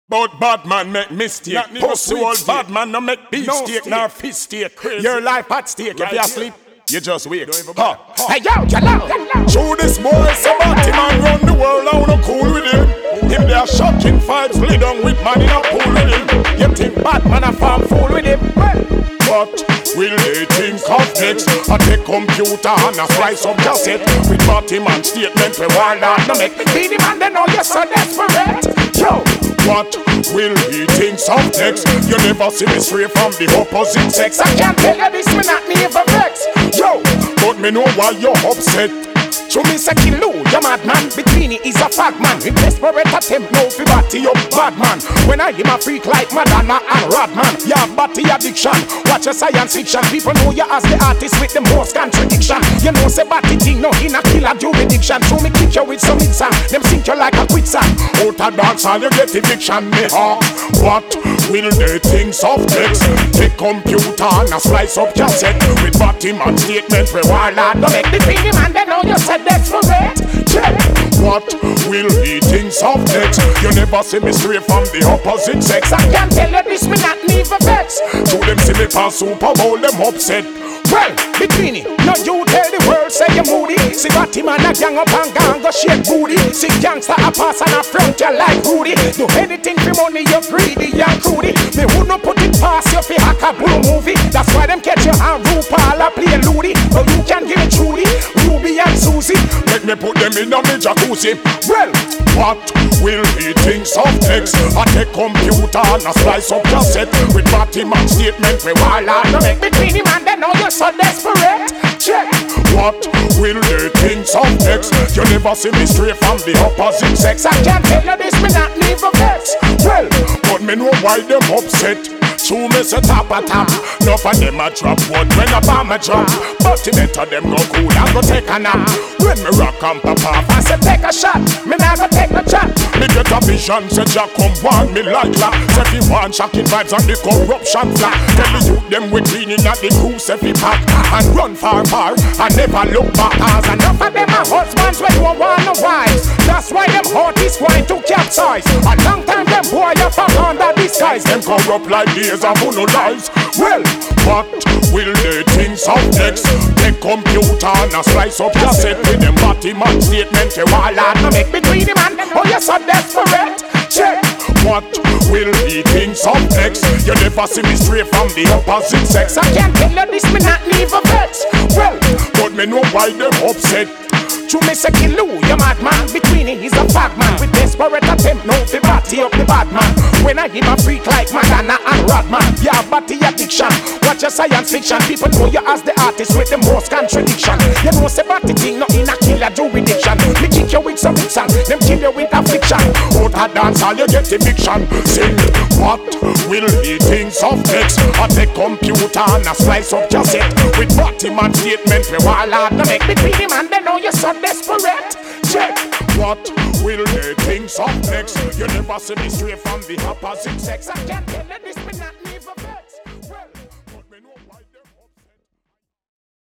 But bad man make mistake. Pussy old bad man no make beef steak nor fish steak. Your life at stake. If you asleep, you just wake. Hey yo, hello. Show this boy somebody man run the world. I wanna cool with him. Him they are shocking fights, lay down with man in a pool with him. You think bad man a farm fool with him? What will they think of next? I take computer and a slice of cassette with body man statement we want that no make. Be the man they know you're so desperate. Yo. What will he think of next? You never see me straight from the opposite sex. I can't tell you this, me not never vex. Yo, but me know why you're upset. Show me say Kilo, your madman. Between it is a fag man. With desperate attempt, no fi body up bad man. When I him a freak like Madonna and Rodman. You have body addiction, watch a science fiction. People know you as the artist with the most contradiction. You know say body thing, no in a killer jurisdiction. Show me kick you with some insane, them sink you like a quicksand. Out a dance and you get eviction, me heart. What will they think of next? Take computer and a slice up cassette with body man statement we want that no make. Between the man they know you said desperate. What will he think of next? You never see me straight from the opposite sex. I can't tell you this, me not never vex. To them see me pass Super Bowl, them upset. Well, between it, no you tell the world say you're moody. See batty man a gang up and gang go shake booty. See gangster a pass and a front you like Rudy. Do anything for money, you're greedy and crudy. Me would not put it past you fi hack a blue movie. That's why them catch you and RuPaul a play Ludi. But you can give it Trudy, Ruby and Susie. Let me put them in a me jacuzzi. Well, what will he think of next? I take computer and a slice of cassette with batty man statement we want to make. Between him and they know you're so desperate. Check. What will they think of next? You never see me straight from the opposite sex. I can't tell you this, me not never vex. Well, but me know why them upset. True me say top a top. Enough of them a drop one when a bomb a drop. But it better them go cool and go take a nap. When me rock and pop off, I say take a shot, me never take no chat. Me get a vision, say Jack come want me like that. Say fi want shocking vibes and the corruption flat. Tell the youth them we cleaning at the crew say fi pack. And run far and never look back. Cause enough of them are husbands when you want no wives. That's why them heart is going to capsize. A long time them boy you fuck under disguise. Them corrupt like days of no lies. Well, what will they think of next? Take computer and a slice up cassette with them body man statement you want to make. Between the man, oh you're so desperate. Check. What will he think of next? You never see me straight from the opposite sex. I can't tell you this, me not never vex. Well, but me know why them upset. To me say Kilo, your madman. Between it, he's a fag man. With desperate attempt, no fi body up the bad man. When I him a freak like Madonna and Rodman. You have body addiction, watch your science fiction. People know you as the artist with the most contradiction. You know say body thing, not in a killer jurisdiction. Me kick you with some song, them kill you with affliction. Out a dance all you get eviction. Sing, what will he think of next? I take computer and a slice of cassette with body man statement we want to make. Between him and they know you're so desperate. Check. What will they think of next? You never see me straight from the opposite sex. I can't tell you this, me not